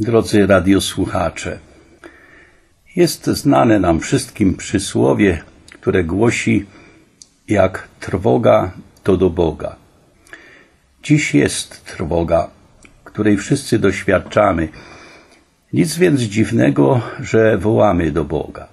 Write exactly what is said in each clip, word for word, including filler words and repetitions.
Drodzy radiosłuchacze, jest znane nam wszystkim przysłowie, które głosi: jak trwoga, to do Boga. Dziś jest trwoga, której wszyscy doświadczamy. Nic więc dziwnego, że wołamy do Boga.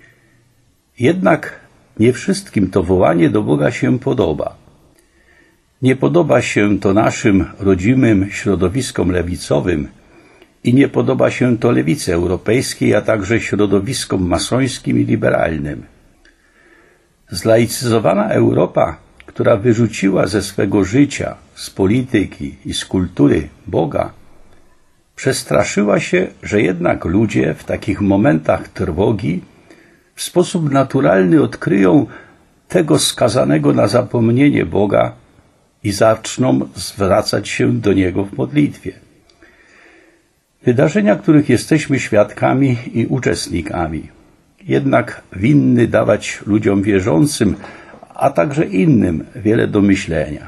Jednak nie wszystkim to wołanie do Boga się podoba. Nie podoba się to naszym rodzimym środowiskom lewicowym i nie podoba się to lewicy europejskiej, a także środowiskom masońskim i liberalnym. Zlaicyzowana Europa, która wyrzuciła ze swego życia, z polityki i z kultury Boga, przestraszyła się, że jednak ludzie w takich momentach trwogi w sposób naturalny odkryją tego skazanego na zapomnienie Boga i zaczną zwracać się do Niego w modlitwie. Wydarzenia, których jesteśmy świadkami i uczestnikami, jednak winny dawać ludziom wierzącym, a także innym wiele do myślenia.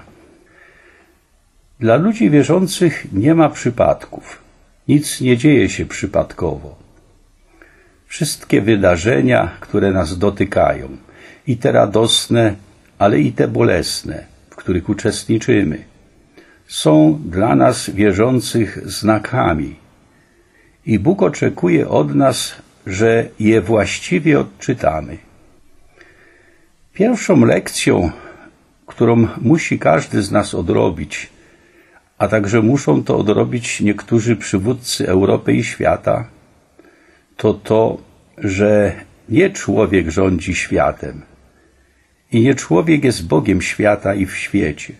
Dla ludzi wierzących nie ma przypadków. Nic nie dzieje się przypadkowo. Wszystkie wydarzenia, które nas dotykają, i te radosne, ale i te bolesne, w których uczestniczymy, są dla nas wierzących znakami i Bóg oczekuje od nas, że je właściwie odczytamy. Pierwszą lekcją, którą musi każdy z nas odrobić, a także muszą to odrobić niektórzy przywódcy Europy i świata, to to, że nie człowiek rządzi światem i nie człowiek jest Bogiem świata i w świecie.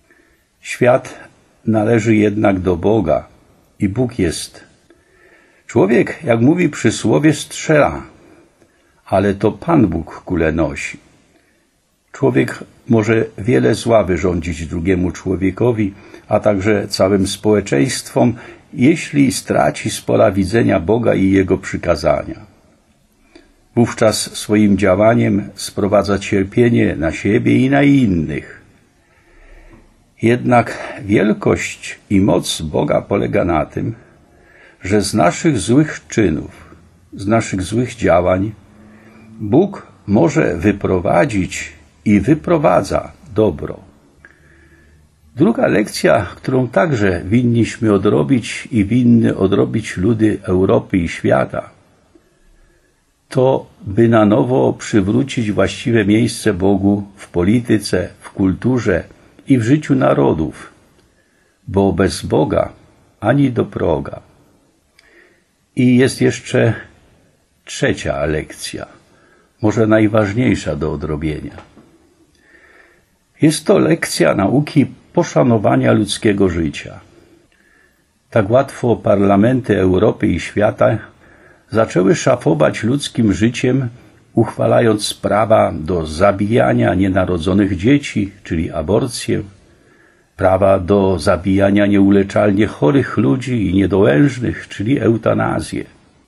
Świat należy jednak do Boga i Bóg jest. Człowiek, jak mówi przysłowie, strzela, ale to Pan Bóg kulę nosi. Człowiek może wiele zła wyrządzić drugiemu człowiekowi, a także całym społeczeństwom, jeśli straci z pola widzenia Boga i Jego przykazania. Wówczas swoim działaniem sprowadza cierpienie na siebie i na innych. Jednak wielkość i moc Boga polega na tym, że z naszych złych czynów, z naszych złych działań Bóg może wyprowadzić i wyprowadza dobro. Druga lekcja, którą także winniśmy odrobić i winny odrobić ludy Europy i świata, to by na nowo przywrócić właściwe miejsce Bogu w polityce, w kulturze i w życiu narodów, bo bez Boga ani do proga. I jest jeszcze trzecia lekcja, może najważniejsza do odrobienia. Jest to lekcja nauki poszanowania ludzkiego życia. Tak łatwo parlamenty Europy i świata zaczęły szafować ludzkim życiem, uchwalając prawa do zabijania nienarodzonych dzieci, czyli aborcję, prawa do zabijania nieuleczalnie chorych ludzi i niedołężnych, czyli eutanazję.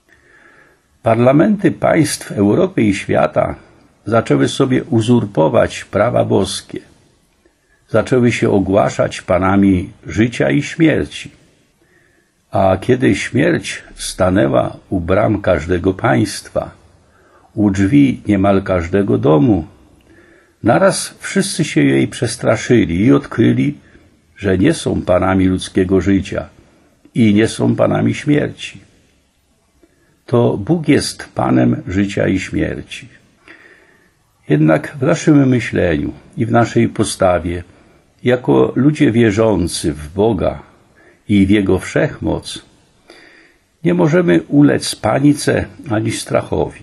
Parlamenty państw Europy i świata zaczęły sobie uzurpować prawa boskie. Zaczęły się ogłaszać panami życia i śmierci. A kiedy śmierć stanęła u bram każdego państwa, u drzwi niemal każdego domu, naraz wszyscy się jej przestraszyli i odkryli, że nie są panami ludzkiego życia i nie są panami śmierci. To Bóg jest Panem życia i śmierci. Jednak w naszym myśleniu i w naszej postawie, jako ludzie wierzący w Boga i w Jego wszechmoc, nie możemy ulec panice ani strachowi.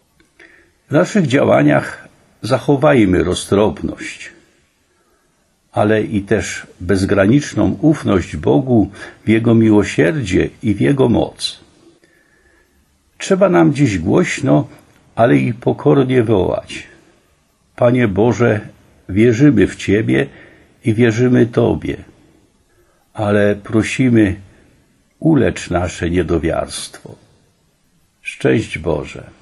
W naszych działaniach zachowajmy roztropność, ale i też bezgraniczną ufność Bogu w Jego miłosierdzie i w Jego moc. Trzeba nam dziś głośno, ale i pokornie wołać: Panie Boże, wierzymy w Ciebie i wierzymy Tobie, ale prosimy, ulecz nasze niedowiarstwo. Szczęść Boże.